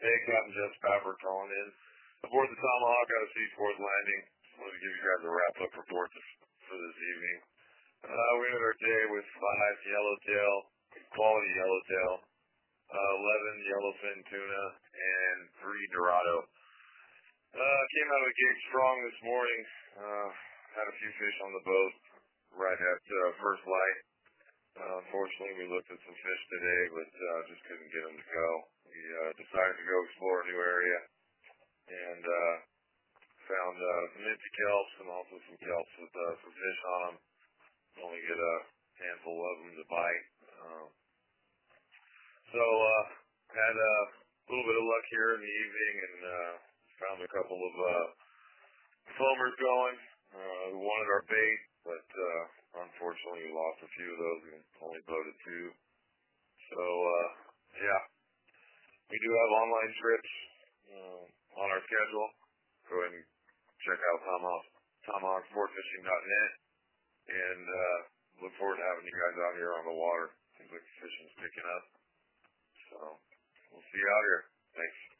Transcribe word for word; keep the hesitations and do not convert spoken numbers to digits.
Hey, Captain Jeff Spafford calling in. Aboard the Tomahawk out of Seaforth Landing. Just wanted to give you guys a wrap-up report for this evening. Uh, we had our day with five yellowtail, quality yellowtail, uh, eleven yellowfin tuna, and three dorado. Uh, came out of the gate strong this morning. Uh, had a few fish on the boat right at uh, first light. Uh, unfortunately, we looked at some fish today, but uh, just couldn't get them to go. We uh, decided to go explore a new area and uh, found uh, some empty kelps and also some kelps with uh, some fish on them. Only get a handful of them to bite. Um, so uh, had a little bit of luck here in the evening and uh, found a couple of uh, foamers going. Uh, we wanted our bait, but uh, unfortunately we lost a few of those. We only boated two. So uh, yeah, we do have online trips uh, on our schedule. Go ahead and check out Tomahawk, tomahawk sport fishing dot net. And uh, look forward to having you guys out here on the water. Seems like the fishing's picking up. So we'll see you out here. Thanks.